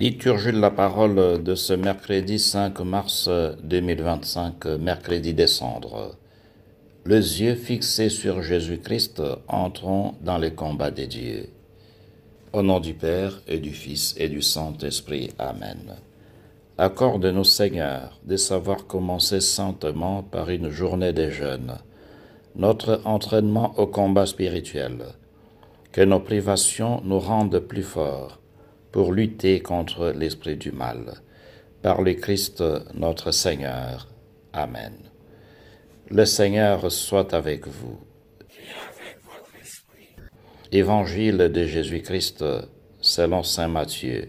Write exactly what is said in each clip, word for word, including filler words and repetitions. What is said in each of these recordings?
Liturgie de la parole de ce mercredi cinq mars deux mille vingt-cinq, mercredi des cendres. Les yeux fixés sur Jésus-Christ, entrons dans les combats des dieux. Au nom du Père et du Fils et du Saint-Esprit. Amen. Accorde-nous, Seigneur, de savoir commencer saintement par une journée des jeûnes, notre entraînement au combat spirituel, que nos privations nous rendent plus forts pour lutter contre l'esprit du mal. Par le Christ notre Seigneur. Amen. Le Seigneur soit avec vous. Évangile de Jésus-Christ selon saint Matthieu.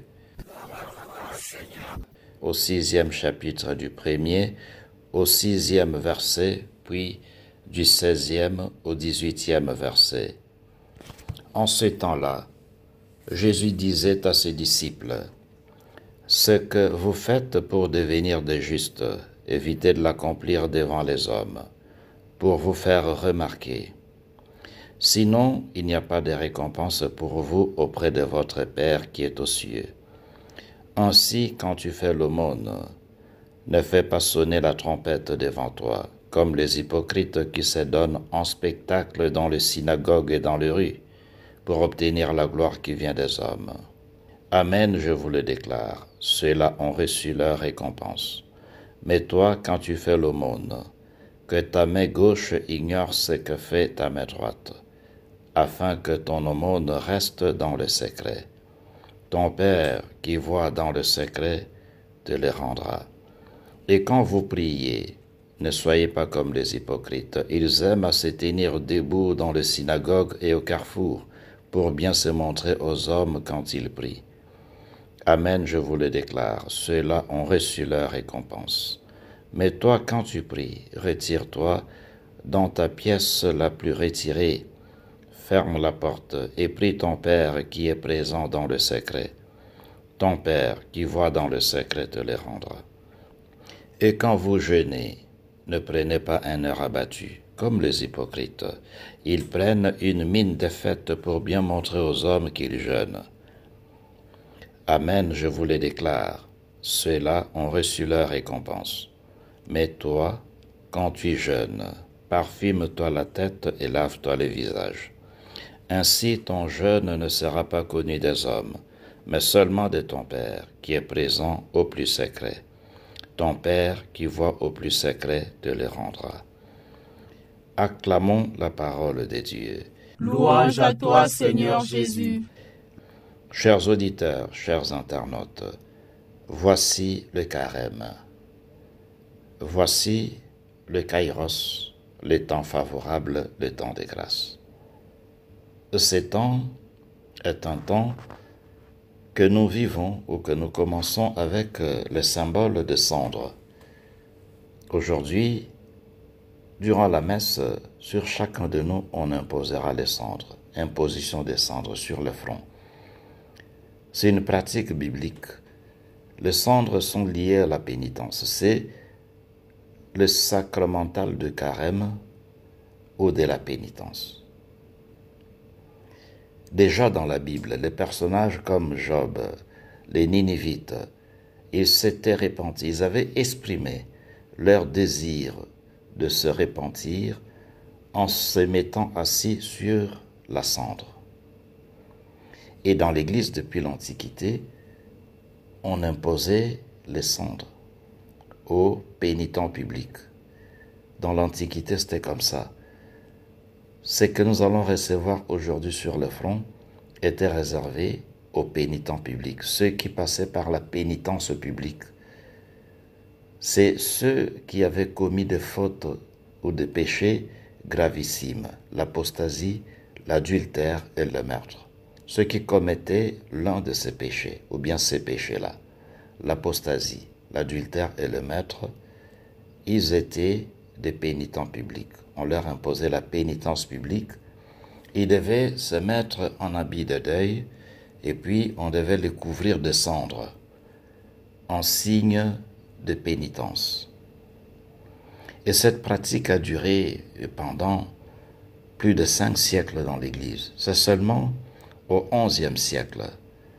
Au sixième chapitre du premier, au sixième verset, puis du seizième au dix-huitième verset. En ce temps-là, Jésus disait à ses disciples, « Ce que vous faites pour devenir des justes, évitez de l'accomplir devant les hommes, pour vous faire remarquer. Sinon, il n'y a pas de récompense pour vous auprès de votre Père qui est aux cieux. Ainsi, quand tu fais l'aumône, ne fais pas sonner la trompette devant toi, comme les hypocrites qui se donnent en spectacle dans les synagogues et dans les rues, pour obtenir la gloire qui vient des hommes. Amen, je vous le déclare, ceux-là ont reçu leur récompense. Mais toi, quand tu fais l'aumône, que ta main gauche ignore ce que fait ta main droite, afin que ton aumône reste dans le secret. Ton Père, qui voit dans le secret, te le rendra. Et quand vous priez, ne soyez pas comme les hypocrites. Ils aiment à se tenir debout dans les synagogues et au carrefour, pour bien se montrer aux hommes quand ils prient. Amen, je vous le déclare, ceux-là ont reçu leur récompense. Mais toi, quand tu pries, retire-toi dans ta pièce la plus retirée, ferme la porte et prie ton Père qui est présent dans le secret. Ton Père qui voit dans le secret te le rendra. Et quand vous jeûnez, ne prenez pas un air abattu, comme les hypocrites. Ils prennent une mine défaite pour bien montrer aux hommes qu'ils jeûnent. Amen, je vous le déclare, ceux-là ont reçu leur récompense. Mais toi, quand tu jeûnes, parfume-toi la tête et lave-toi le visage. Ainsi ton jeûne ne sera pas connu des hommes, mais seulement de ton Père, qui est présent au plus secret. Ton Père, qui voit au plus secret, te le rendra. Acclamons la parole de Dieu. Louange à toi, Seigneur Jésus. Chers auditeurs, chers internautes, voici le carême. Voici le kairos, le temps favorable, le temps de grâce. Ce temps est un temps que nous vivons ou que nous commençons avec le symbole de cendre. Aujourd'hui, durant la messe, sur chacun de nous, on imposera les cendres, imposition des cendres sur le front. C'est une pratique biblique. Les cendres sont liées à la pénitence. C'est le sacramental de carême ou de la pénitence. Déjà dans la Bible, les personnages comme Job, les Ninivites, ils s'étaient repentis, ils avaient exprimé leur désir de se repentir en se mettant assis sur la cendre. Et dans l'Église, depuis l'Antiquité, on imposait les cendres aux pénitents publics. Dans l'Antiquité, c'était comme ça. Ce que nous allons recevoir aujourd'hui sur le front était réservé aux pénitents publics, ceux qui passaient par la pénitence publique. C'est ceux qui avaient commis des fautes ou des péchés gravissimes, l'apostasie, l'adultère et le meurtre. Ceux qui commettaient l'un de ces péchés, ou bien ces péchés-là, l'apostasie, l'adultère et le meurtre, ils étaient des pénitents publics. On leur imposait la pénitence publique. Ils devaient se mettre en habit de deuil et puis on devait les couvrir de cendres en signe de pénitence. Et cette pratique a duré pendant plus de cinq siècles dans l'Église. C'est seulement au onzième siècle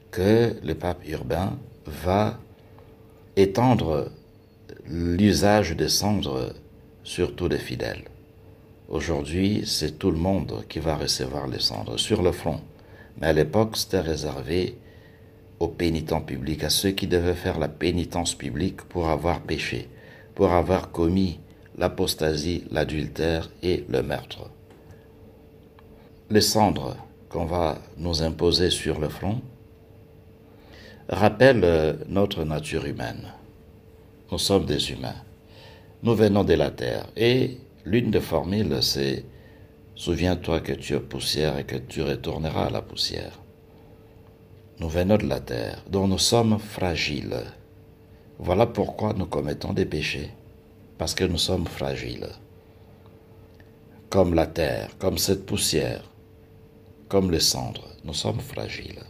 que le pape Urbain va étendre l'usage des cendres sur tous les fidèles. Aujourd'hui, c'est tout le monde qui va recevoir les cendres sur le front. Mais à l'époque, c'était réservé aux pénitents publics, à ceux qui devaient faire la pénitence publique pour avoir péché, pour avoir commis l'apostasie, l'adultère et le meurtre. Les cendres qu'on va nous imposer sur le front rappellent notre nature humaine. Nous sommes des humains. Nous venons de la terre. Et l'une des formules, c'est « Souviens-toi que tu es poussière et que tu retourneras à la poussière ». Nous venons de la terre, dont nous sommes fragiles. Voilà pourquoi nous commettons des péchés, parce que nous sommes fragiles. Comme la terre, comme cette poussière, comme les cendres, nous sommes fragiles.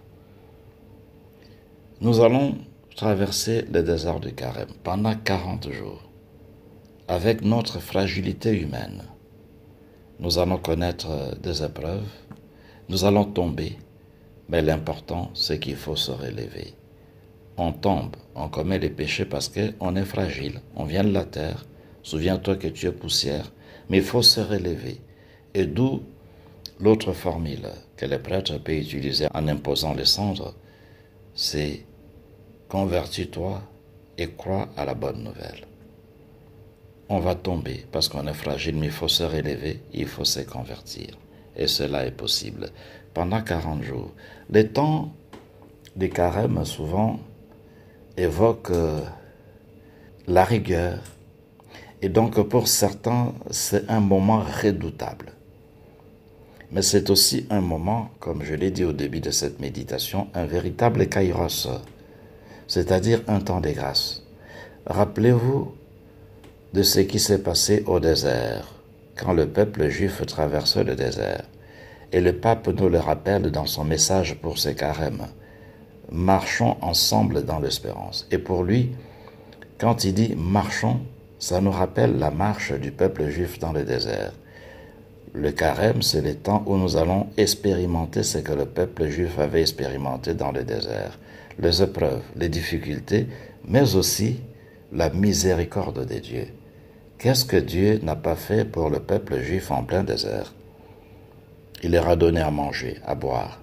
Nous allons traverser le désert du Carême pendant quarante jours. Avec notre fragilité humaine, nous allons connaître des épreuves, nous allons tomber, mais l'important, c'est qu'il faut se relever. On tombe, on commet les péchés parce qu'on est fragile, on vient de la terre, souviens-toi que tu es poussière, mais il faut se relever. Et d'où l'autre formule que les prêtres peuvent utiliser en imposant les cendres, c'est « convertis-toi et crois à la bonne nouvelle ». On va tomber parce qu'on est fragile, mais il faut se relever, il faut se convertir. Et cela est possible. Pendant quarante jours. Les temps du carême, souvent, évoquent la rigueur. Et donc, pour certains, c'est un moment redoutable. Mais c'est aussi un moment, comme je l'ai dit au début de cette méditation, un véritable kairos, c'est-à-dire un temps de grâce. Rappelez-vous de ce qui s'est passé au désert, quand le peuple juif traversait le désert. Et le pape nous le rappelle dans son message pour ce carême. Marchons ensemble dans l'espérance. Et pour lui, quand il dit marchons, ça nous rappelle la marche du peuple juif dans le désert. Le carême, c'est le temps où nous allons expérimenter ce que le peuple juif avait expérimenté dans le désert. Les épreuves, les difficultés, mais aussi la miséricorde de Dieu. Qu'est-ce que Dieu n'a pas fait pour le peuple juif en plein désert? Il leur a donné à manger, à boire.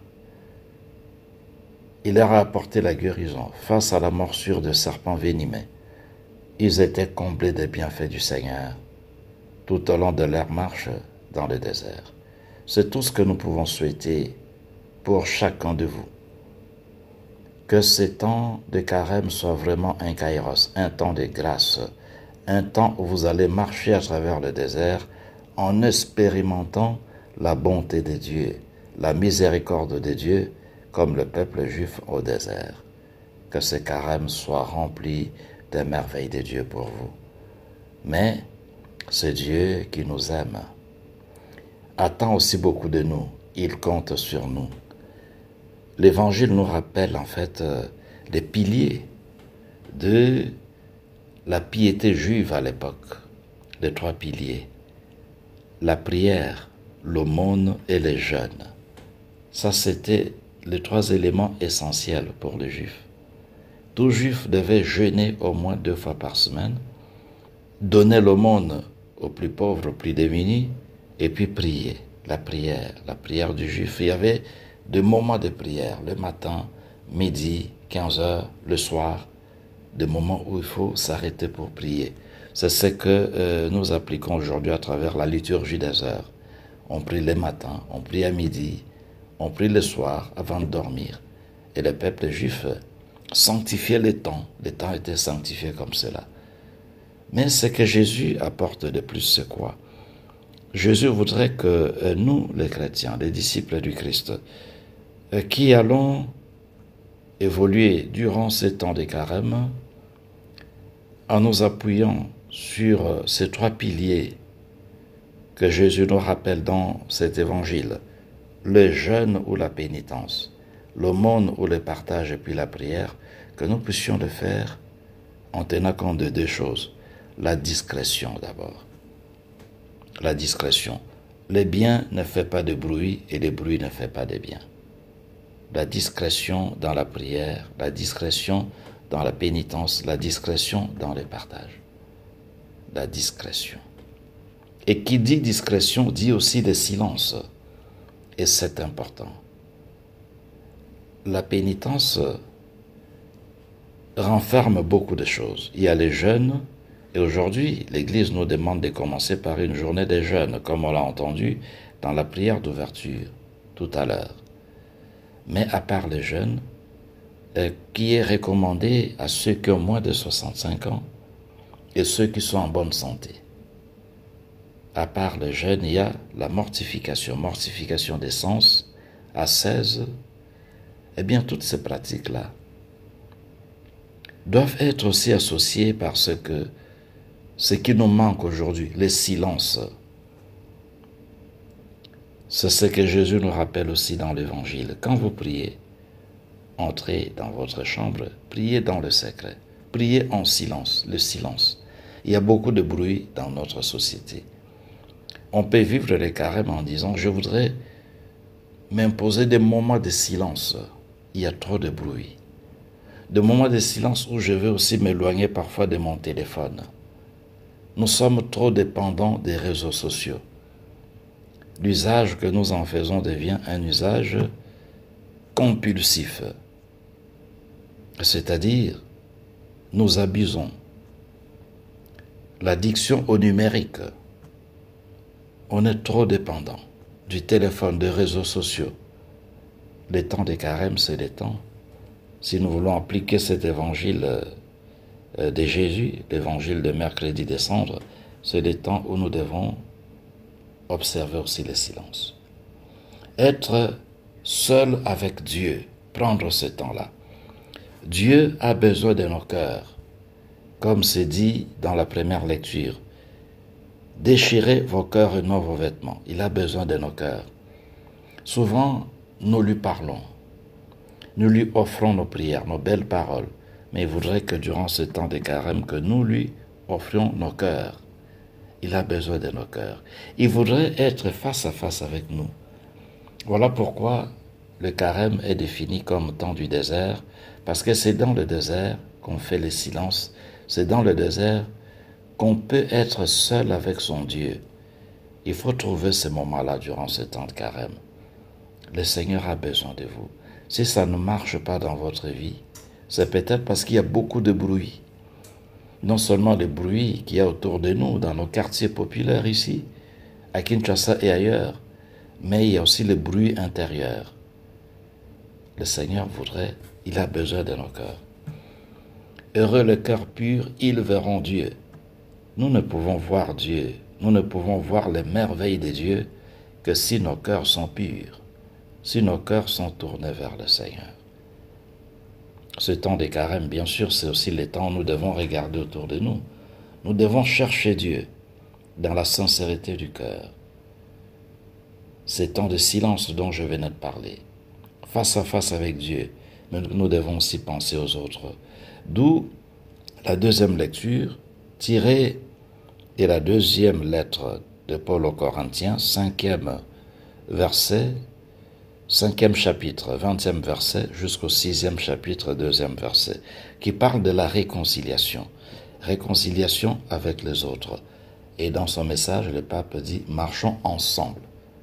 Il leur a apporté la guérison face à la morsure de serpents venimeux. Ils étaient comblés des bienfaits du Seigneur tout au long de leur marche dans le désert. C'est tout ce que nous pouvons souhaiter pour chacun de vous. Que ces temps de carême soient vraiment un kairos, un temps de grâce, un temps où vous allez marcher à travers le désert en expérimentant la bonté de Dieu, la miséricorde de Dieu, comme le peuple juif au désert. Que ce carême soit rempli des merveilles de Dieu pour vous. Mais c'est Dieu qui nous aime, attend aussi beaucoup de nous, il compte sur nous. L'Évangile nous rappelle en fait euh, les piliers de la piété juive à l'époque, les trois piliers, la prière, l'aumône et les jeûnes. Ça, c'était les trois éléments essentiels pour les Juifs. Tout Juif devait jeûner au moins deux fois par semaine, donner l'aumône aux plus pauvres, aux plus démunis, et puis prier, la prière, la prière du Juif. Il y avait des moments de prière, le matin, midi, quinze heures, le soir, des moments où il faut s'arrêter pour prier. C'est ce que euh, nous appliquons aujourd'hui à travers la liturgie des heures. On prie le matin, on prie à midi, on prie le soir avant de dormir. Et le peuple juif sanctifiait les temps. Les temps étaient sanctifiés comme cela. Mais ce que Jésus apporte de plus, c'est quoi? Jésus voudrait que euh, nous, les chrétiens, les disciples du Christ, euh, qui allons évoluer durant ces temps de carême, en nous appuyant sur ces trois piliers que Jésus nous rappelle dans cet évangile, le jeûne ou la pénitence, l'aumône ou le partage et puis la prière, que nous puissions le faire en tenant compte de deux choses. La discrétion d'abord. La discrétion. Le bien ne fait pas de bruit et le bruit ne fait pas de bien. la discrétion dans la prière, la discrétion dans la pénitence, la discrétion dans les partages. La discrétion. Et qui dit discrétion dit aussi le silence. Et c'est important. La pénitence renferme beaucoup de choses. Il y a les jeûnes, et aujourd'hui, l'Église nous demande de commencer par une journée des jeûnes, comme on l'a entendu dans la prière d'ouverture tout à l'heure. Mais à part les jeûnes, euh, qui est recommandé à ceux qui ont moins de soixante-cinq ans et ceux qui sont en bonne santé. À part les jeûnes, il y a la mortification, mortification des sens, ascèse. Eh bien, toutes ces pratiques-là doivent être aussi associées parce que ce qui nous manque aujourd'hui, le silence, c'est ce que Jésus nous rappelle aussi dans l'Évangile. Quand vous priez, entrez dans votre chambre, priez dans le secret, priez en silence, le silence. Il y a beaucoup de bruit dans notre société. On peut vivre le carême en disant « je voudrais m'imposer des moments de silence ». Il y a trop de bruit. Des moments de silence où je veux aussi m'éloigner parfois de mon téléphone. Nous sommes trop dépendants des réseaux sociaux. L'usage que nous en faisons devient un usage compulsif. C'est-à-dire, nous abusons. L'addiction au numérique. On est trop dépendant du téléphone, des réseaux sociaux. Les temps des carèmes, c'est les temps. Si nous voulons appliquer cet évangile de Jésus, l'évangile de mercredi des cendres, c'est les temps où nous devons observer aussi le silence. Être seul avec Dieu, prendre ce temps-là. Dieu a besoin de nos cœurs, comme c'est dit dans la première lecture. Déchirez vos cœurs et non vos vêtements. Il a besoin de nos cœurs. Souvent, nous lui parlons. Nous lui offrons nos prières, nos belles paroles. Mais il voudrait que durant ce temps de carême, que nous lui offrions nos cœurs. Il a besoin de nos cœurs. Il voudrait être face à face avec nous. Voilà pourquoi le carême est défini comme temps du désert, parce que c'est dans le désert qu'on fait le silence. C'est dans le désert qu'on peut être seul avec son Dieu. Il faut trouver ce moment-là durant ce temps de carême. Le Seigneur a besoin de vous. Si ça ne marche pas dans votre vie, c'est peut-être parce qu'il y a beaucoup de bruit. Non seulement le bruit qu'il y a autour de nous, dans nos quartiers populaires ici, à Kinshasa et ailleurs, mais il y a aussi le bruit intérieur. Le Seigneur voudrait, il a besoin de nos cœurs. Heureux le cœur pur, ils verront Dieu. Nous ne pouvons voir Dieu, nous ne pouvons voir les merveilles de Dieu que si nos cœurs sont purs, si nos cœurs sont tournés vers le Seigneur. Ce temps des carèmes, bien sûr, c'est aussi le temps où nous devons regarder autour de nous. Nous devons chercher Dieu dans la sincérité du cœur. Ces temps de silence dont je venais de parler, face à face avec Dieu, mais nous devons aussi penser aux autres. D'où la deuxième lecture, tirée et la deuxième lettre de Paul aux Corinthiens, cinquième verset, cinquième chapitre, vingtième verset, jusqu'au sixième chapitre, deuxième verset, qui parle de la réconciliation. Réconciliation avec les autres. Et dans son message, le pape dit « marchons ensemble ».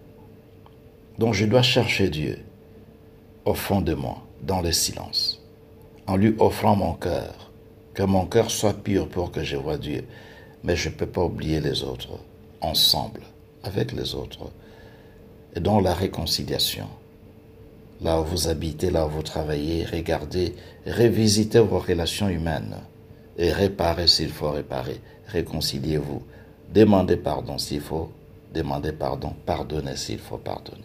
Donc je dois chercher Dieu au fond de moi, dans le silence, en lui offrant mon cœur, que mon cœur soit pur pour que je voie Dieu. Mais je ne peux pas oublier les autres, ensemble, avec les autres. Et donc la réconciliation, là où vous habitez, là où vous travaillez, regardez, revisitez vos relations humaines et réparez s'il faut réparer, réconciliez-vous, demandez pardon s'il faut, demandez pardon, pardonnez s'il faut pardonner.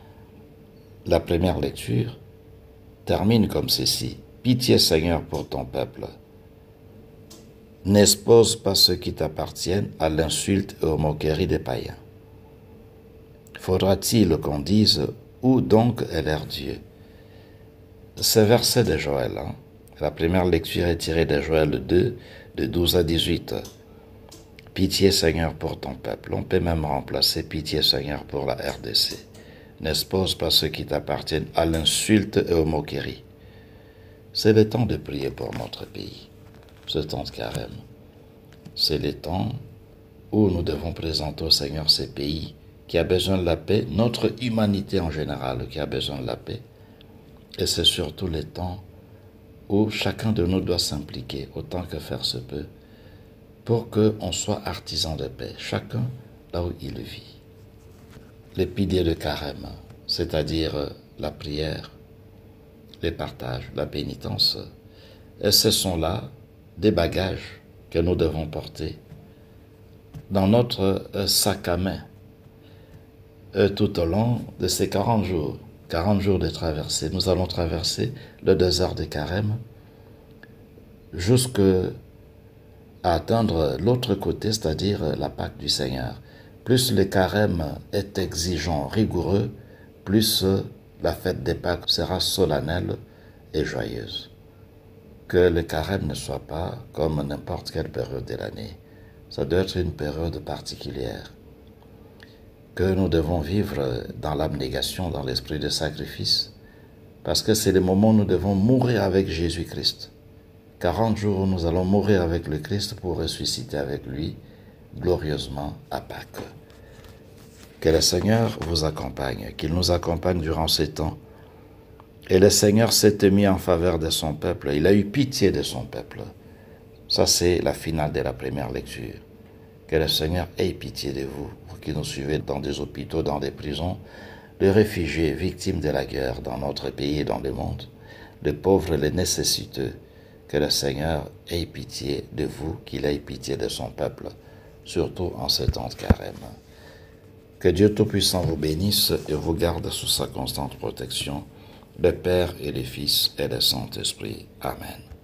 La première lecture termine comme ceci. Pitié Seigneur pour ton peuple. N'expose pas ceux qui t'appartiennent à l'insulte et aux moqueries des païens. Faudra-t-il qu'on dise où donc est leur Dieu? Ce verset de Joël, hein? La première lecture est tirée de Joël deux, de douze à dix-huit. Pitié Seigneur pour ton peuple. On peut même remplacer Pitié Seigneur pour la R D C. n'expose pas ceux qui t'appartiennent à l'insulte et aux moqueries. C'est le temps de prier pour notre pays, ce temps de carême. C'est le temps où nous devons présenter au Seigneur ces pays qui a besoin de la paix, notre humanité en général qui a besoin de la paix. Et c'est surtout le temps où chacun de nous doit s'impliquer autant que faire se peut pour qu'on soit artisan de paix, chacun là où il vit. Les piliers de carême, c'est-à-dire la prière, les partages, la pénitence, et ce sont là des bagages que nous devons porter dans notre sac à main tout au long de ces quarante jours. quarante jours de traversée. Nous allons traverser le désert de carême jusqu'à atteindre l'autre côté, c'est-à-dire la Pâque du Seigneur. Plus le carême est exigeant, rigoureux, plus la fête des Pâques sera solennelle et joyeuse. Que le carême ne soit pas comme n'importe quelle période de l'année. Ça doit être une période particulière que nous devons vivre dans l'abnégation, dans l'esprit de sacrifice, parce que c'est le moment où nous devons mourir avec Jésus-Christ. quarante jours où nous allons mourir avec le Christ pour ressusciter avec lui glorieusement à Pâques. Que le Seigneur vous accompagne, qu'il nous accompagne durant ces temps. Et le Seigneur s'est mis en faveur de son peuple, il a eu pitié de son peuple. Ça, c'est la finale de la première lecture. Que le Seigneur ait pitié de vous, vous qui nous suivez dans des hôpitaux, dans des prisons, les réfugiés, victimes de la guerre dans notre pays et dans le monde, les pauvres, les nécessiteux. Que le Seigneur ait pitié de vous, qu'il ait pitié de son peuple, surtout en ce temps de carême. Que Dieu Tout-Puissant vous bénisse et vous garde sous sa constante protection, le Père et le Fils et le Saint-Esprit. Amen.